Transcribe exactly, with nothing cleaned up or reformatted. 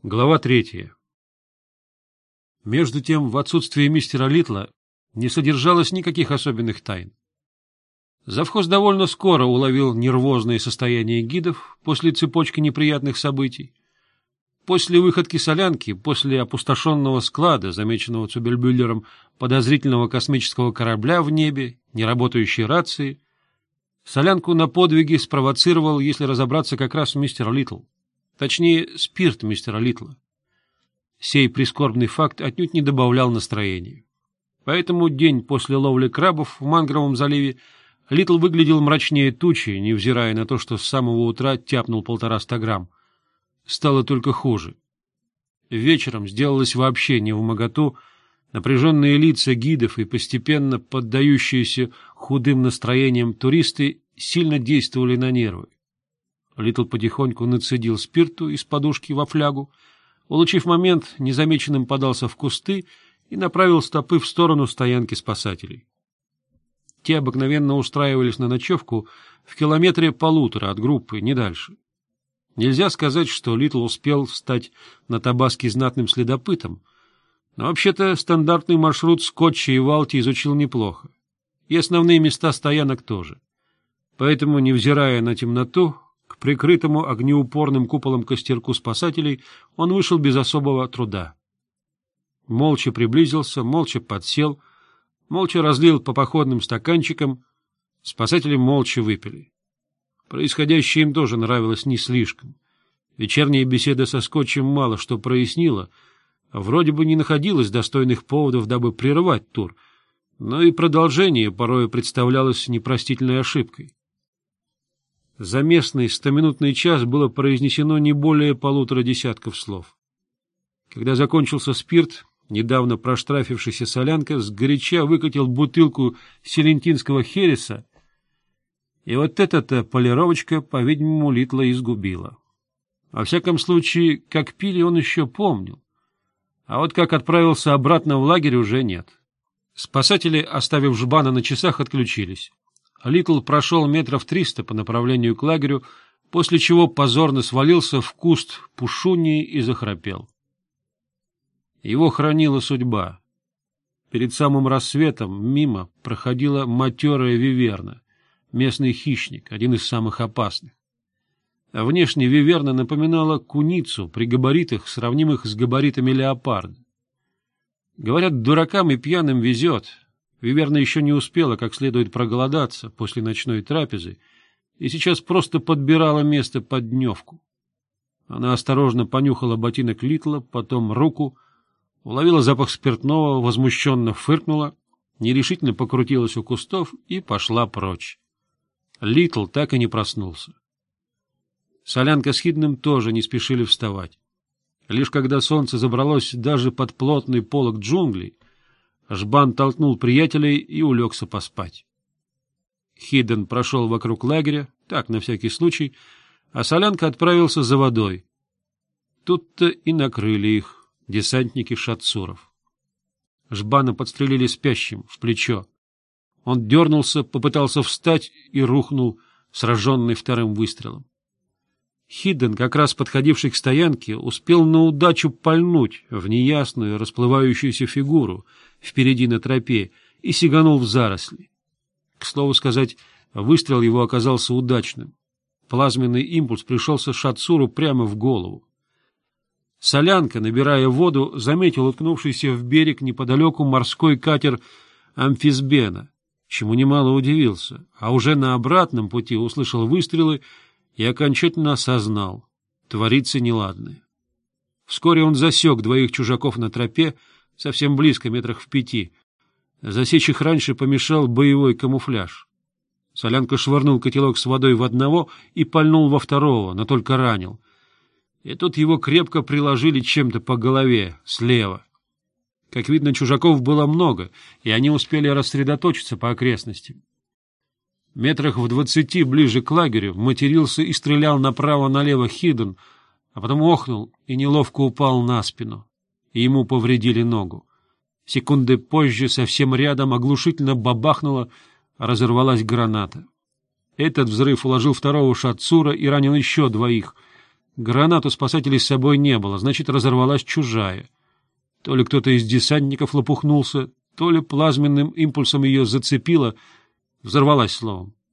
Глава третья. Между тем, в отсутствие мистера Литла не содержалось никаких особенных тайн. Завхоз довольно скоро уловил нервозное состояние гидов после цепочки неприятных событий. После выходки солянки, после опустошенного склада, замеченного Цубельбюллером, подозрительного космического корабля в небе, неработающей рации, солянку на подвиги спровоцировал, если разобраться, как раз мистер Литл. Точнее, спирт мистера Литла. Сей прискорбный факт отнюдь не добавлял настроения. Поэтому день после ловли крабов в Мангровом заливе Литл выглядел мрачнее тучи, невзирая на то, что с самого утра тяпнул полтораста грамм. Стало только хуже. Вечером сделалось вообще невмоготу, напряженные лица гидов и постепенно поддающиеся худым настроениям туристы сильно действовали на нервы. Литл потихоньку нацедил спирту из подушки во флягу, улучив момент, незамеченным подался в кусты и направил стопы в сторону стоянки спасателей. Те обыкновенно устраивались на ночевку в километре полутора от группы, не дальше. Нельзя сказать, что Литл успел стать на Табаске знатным следопытом, но вообще-то стандартный маршрут Скотча и Валти изучил неплохо, и основные места стоянок тоже. Поэтому, невзирая на темноту, к прикрытому огнеупорным куполом костерку спасателей он вышел без особого труда. Молча приблизился, молча подсел, молча разлил по походным стаканчикам, спасатели молча выпили. Происходящее им тоже нравилось не слишком. Вечерняя беседа со Скотчем мало что прояснила, вроде бы не находилось достойных поводов, дабы прервать тур, но и продолжение порою представлялось непростительной ошибкой. За местный стоминутный час было произнесено не более полутора десятков слов. Когда закончился спирт, недавно проштрафившийся солянка сгоряча выкатил бутылку селентинского хереса, и вот эта-то полировочка, по-видимому, Литла изгубила. Во всяком случае, как пили, он еще помнил, а вот как отправился обратно в лагерь, уже нет. Спасатели, оставив жбана на часах, отключились. Литл прошел метров триста по направлению к лагерю, после чего позорно свалился в куст пушунии и захрапел. Его хранила судьба. Перед самым рассветом мимо проходила матерая виверна, местный хищник, один из самых опасных. А внешне виверна напоминала куницу при габаритах, сравнимых с габаритами леопарда. Говорят, дуракам и пьяным везет. Виверна еще не успела как следует проголодаться после ночной трапезы и сейчас просто подбирала место под дневку. Она осторожно понюхала ботинок Литла, потом руку, уловила запах спиртного, возмущенно фыркнула, нерешительно покрутилась у кустов и пошла прочь. Литл так и не проснулся. Солянка с Хидным тоже не спешили вставать. Лишь когда солнце забралось даже под плотный полог джунглей, жбан толкнул приятелей и улегся поспать. Хидден прошел вокруг лагеря, так, на всякий случай, а солянка отправился за водой. Тут-то и накрыли их десантники шатсуров. Жбана подстрелили спящим в плечо. Он дернулся, попытался встать и рухнул, сраженный вторым выстрелом. Хидден, как раз подходивший к стоянке, успел на удачу пальнуть в неясную расплывающуюся фигуру впереди на тропе и сиганул в заросли. К слову сказать, выстрел его оказался удачным. Плазменный импульс пришелся Шатсуру прямо в голову. Солянка, набирая воду, заметил уткнувшийся в берег неподалеку морской катер «Амфисбена», чему немало удивился, а уже на обратном пути услышал выстрелы и окончательно осознал — творится неладное. Вскоре он засек двоих чужаков на тропе, совсем близко, метрах в пяти. Засечь их раньше помешал боевой камуфляж. Солянка швырнул котелок с водой в одного и пальнул во второго, но только ранил. И тут его крепко приложили чем-то по голове, слева. Как видно, чужаков было много, и они успели рассредоточиться по окрестностям. Метрах в двадцати ближе к лагерю матерился и стрелял направо-налево Хидден, а потом охнул и неловко упал на спину, и ему повредили ногу. Секунды позже совсем рядом оглушительно бабахнуло, разорвалась граната. Этот взрыв уложил второго шатсура и ранил еще двоих, Гранат у спасателей с собой не было, значит, разорвалась чужая. То ли кто-то из десантников лопухнулся, то ли плазменным импульсом ее зацепило, взорвалась словом.